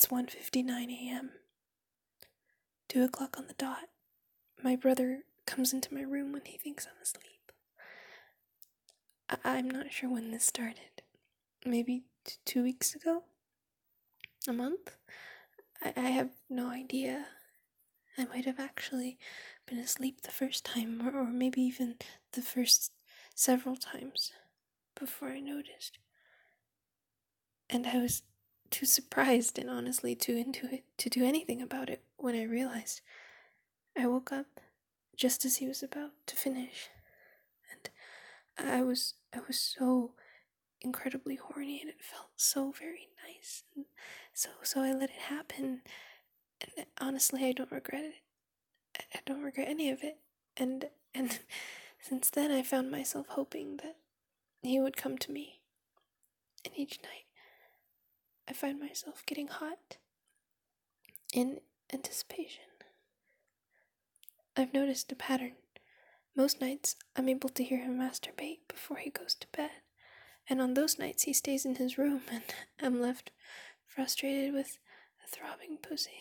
1:59 a.m. 2 o'clock on the dot. My brother comes into my room when he thinks I'm asleep. I'm not sure when this started. Maybe 2 weeks ago? A month? I have no idea. I might have actually been asleep the first time, or maybe even the first several times before I noticed. And I was too surprised and honestly too into it to do anything about it when I realized. I woke up just as he was about to finish, and I was so incredibly horny, and it felt so very nice. And so I let it happen, and honestly, I don't regret it. I don't regret any of it. And since then, I found myself hoping that he would come to me. And each night, I find myself getting hot in anticipation. I've noticed a pattern. Most nights, I'm able to hear him masturbate before he goes to bed. And on those nights, he stays in his room, and I'm left frustrated with a throbbing pussy.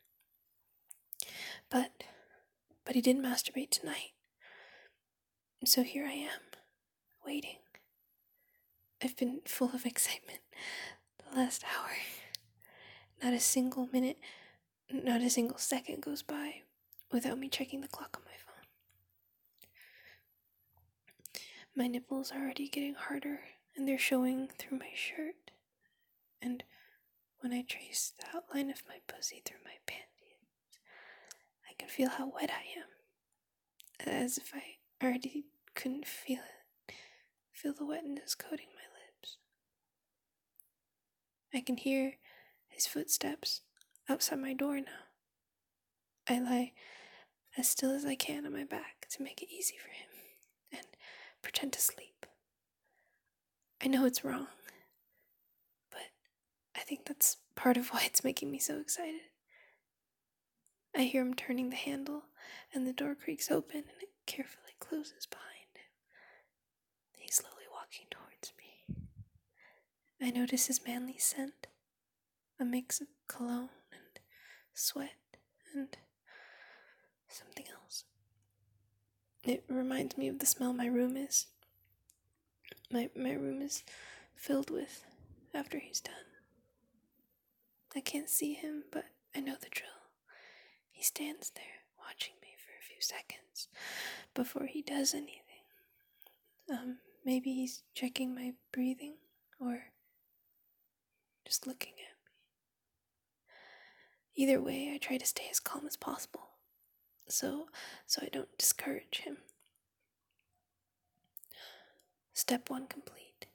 But he didn't masturbate tonight. And so here I am, waiting. I've been full of excitement the last hour. Not a single minute, not a single second goes by without me checking the clock on my phone. My nipples are already getting harder, and they're showing through my shirt. And when I trace the outline of my pussy through my panties, I can feel how wet I am, as if I already couldn't feel it. Feel the wetness coating my lips. I can hear his footsteps outside my door now. I lie as still as I can on my back to make it easy for him, and pretend to sleep. I know it's wrong, but I think that's part of why it's making me so excited. I hear him turning the handle, and the door creaks open, and it carefully closes behind him. He's slowly walking towards me. I notice his manly scent, a mix of cologne and sweat and something else. It reminds me of the smell my room is. My room is filled with after he's done. I can't see him, but I know the drill. He stands there watching me for a few seconds before he does anything. Maybe he's checking my breathing or just looking at me. Either way, I try to stay as calm as possible so I don't discourage him. Step 1 complete.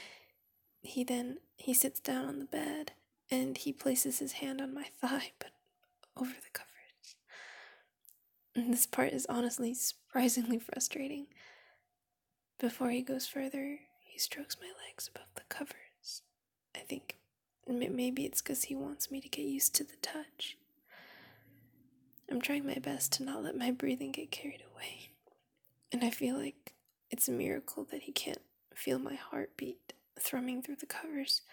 He sits down on the bed and he places his hand on my thigh, but over the covers. And this part is honestly surprisingly frustrating. Before he goes further, he strokes my legs above the covers. I think maybe it's because he wants me to get used to the touch. I'm trying my best to not let my breathing get carried away. And I feel like it's a miracle that he can't feel my heartbeat thrumming through the covers.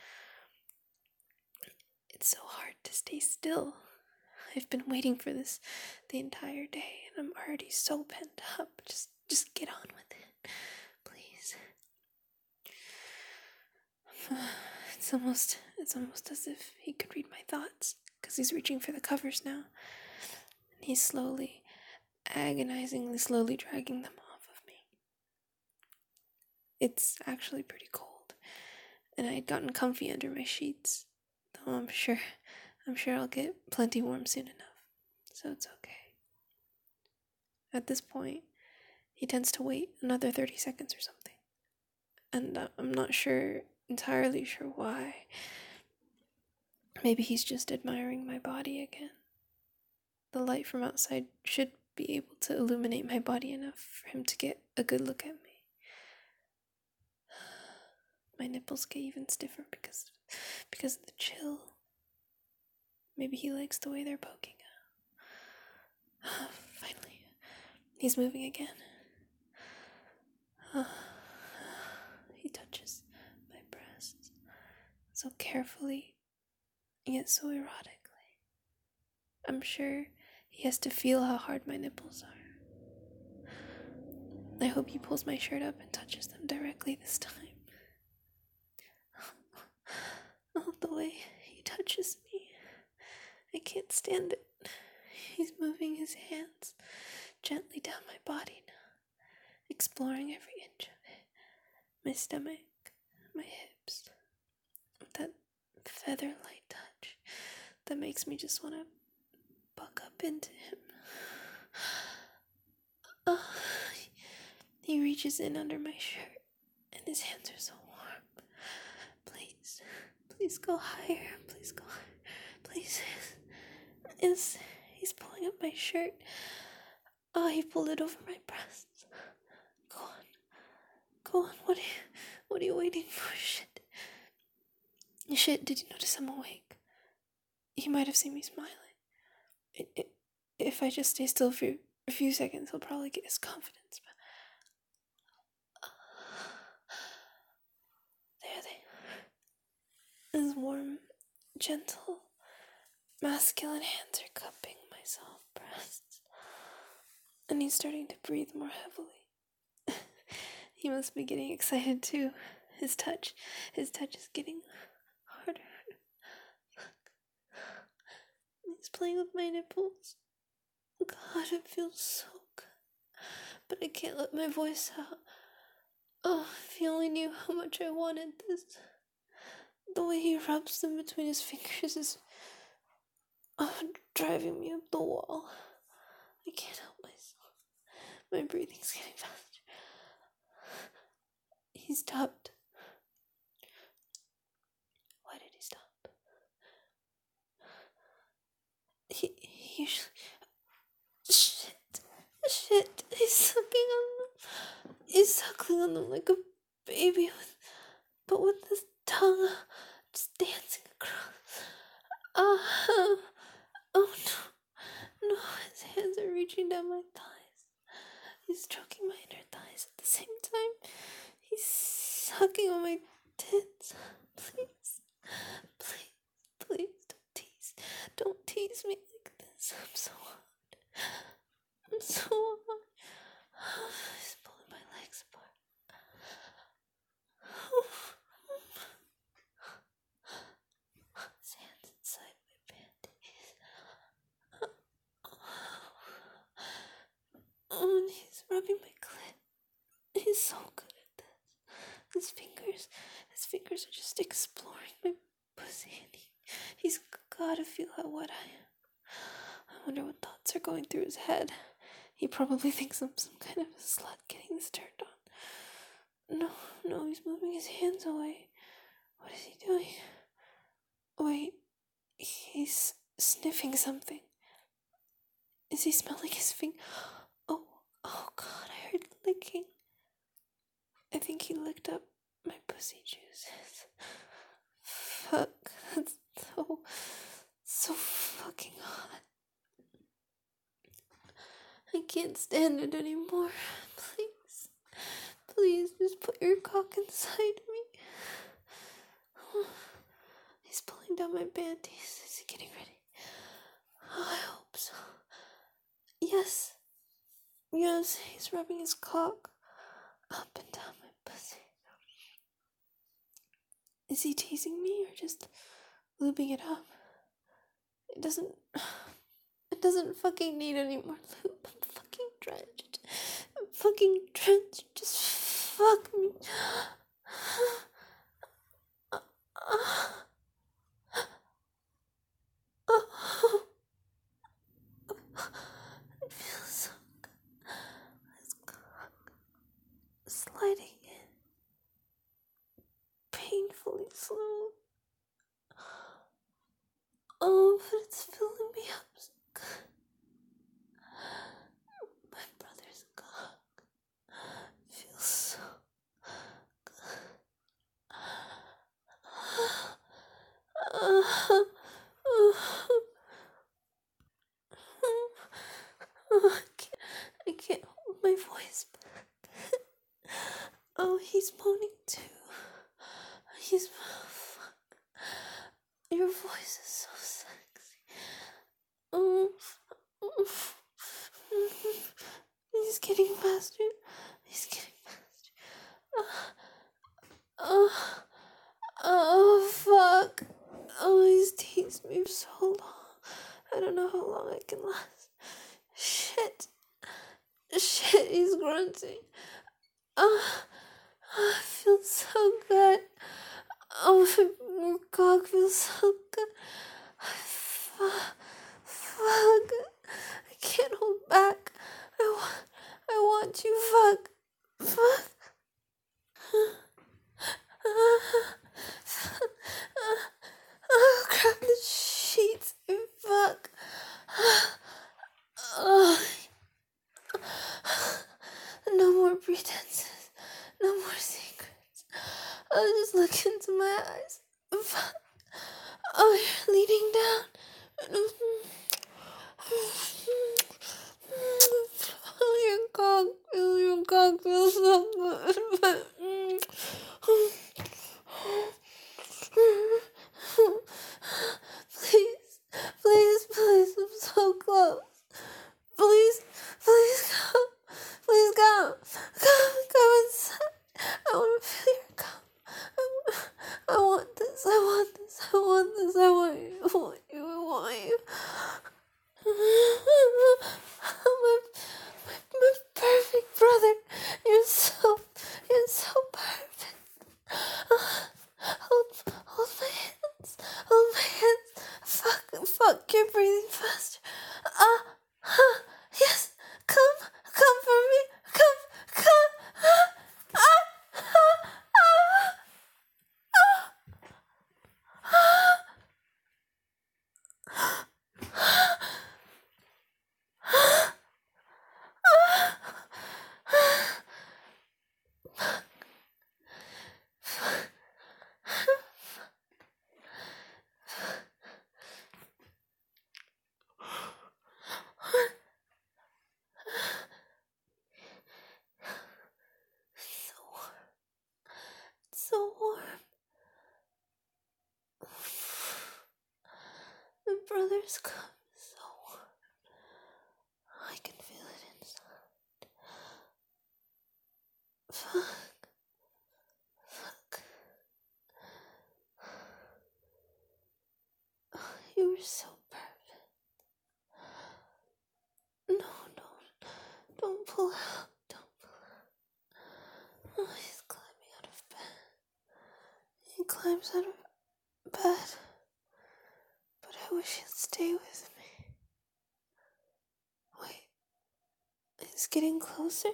It's so hard to stay still. I've been waiting for this the entire day, and I'm already so pent up. Just get on with it, please. It's almost as if he could read my thoughts, because he's reaching for the covers now. And he's slowly, agonizingly slowly dragging them off of me. It's actually pretty cold, and I had gotten comfy under my sheets, though I'm sure I'll get plenty warm soon enough, so it's okay. At this point, he tends to wait another 30 seconds or something, and I'm not entirely sure why. Maybe he's just admiring my body again. The light from outside should be able to illuminate my body enough for him to get a good look at me. My nipples get even stiffer because of the chill. Maybe he likes the way they're poking out. Finally, he's moving again. He touches my breasts so carefully, yet so erotically. I'm sure he has to feel how hard my nipples are. I hope he pulls my shirt up and touches them directly this time. Oh, the way he touches me. I can't stand it. He's moving his hands gently down my body now, exploring every inch of it. My stomach, my hips. That feather-light touch that makes me just want to buck up into him. Oh, he reaches in under my shirt, and his hands are so warm. Please, please go higher. Please go higher. Please. He's pulling up my shirt. Oh, he pulled it over my breasts. Go on. Go on. What are you waiting for? Shit, did you notice I'm awake? He might have seen me smiling. If I just stay still for a few seconds, he'll probably get his confidence back. There they are. His warm, gentle, masculine hands are cupping my soft breasts. And he's starting to breathe more heavily. He must be getting excited too. His touch is getting harder. He's playing with my nipples. God, it feels so good. But I can't let my voice out. Oh, if you only knew how much I wanted this. The way he rubs them between his fingers is driving me up the wall. I can't help myself. My breathing's getting faster. He stopped. Why did he stop? He usually... Shit. He's suckling on them like a baby, but with his tongue just dancing across. Oh no. No, his hands are reaching down my thighs. He's stroking my inner thighs at the same time. He's sucking on my tits. Please, don't tease me like this. I'm so hot. He's pulling my legs apart. His hands inside my panties. Oh, and he's rubbing my clit. He's so good at this. His fingers are just exploring my pussy, and he's gotta feel how wet I am. I wonder what thoughts are going through his head. He probably thinks I'm some kind of a slut getting this turned on. No, he's moving his hands away. What is he doing? Wait, he's sniffing something. Is he smelling his finger? Oh God, I heard licking. I think he licked up my pussy juices. Fuck, that's so fucking hot. I can't stand it anymore. Please, just put your cock inside me. He's pulling down my panties. Is he getting ready? Oh, I hope so. Yes, he's rubbing his cock up and down my pussy. Is he teasing me or just lubing it up? It doesn't fucking need any more lube. I'm fucking drenched. Just fuck me. It feels so good. His cock sliding in painfully slow. Oh, but it's filling me up so good. My brother's cock feels so good. I can't hold my voice back. Oh, he's moaning too. Fuck. Your voice is so sexy. Oh, He's getting faster. He's getting faster. Oh, oh, fuck. Oh, he's teased me for so long. I don't know how long I can last. Shit. Shit, he's grunting. Oh, I feel so good. Oh, my cock feels so good. Fuck. I can't hold back. I want you. Fuck. Fuck. Oh, grab the sheets. Fuck. Oh. No more pretenses. No more secrets. Oh, just look into my eyes. Fuck. Oh, you're leading down. Your cock feels so good. Please, please, please, I'm so close. Please, please come. Please come. Come inside. I want to feel your cum. I want this. I want this. I want this. I want you. I want you. I want you. My perfect brother. You're so perfect. Hold my hands. Hold my hands. Fuck, you're breathing faster. Yes, come for me. Come. So warm. My brother's cum is so warm. I can feel it inside. Fuck. You were so perfect. No, don't pull out. Don't pull out. Oh, he's climbing out of bed. He climbs out of bed. But I wish he'd stay with me. Wait. It's getting closer?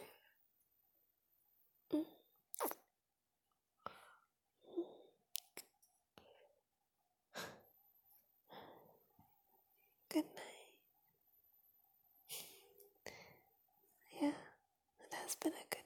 Good night. Yeah, it has been a good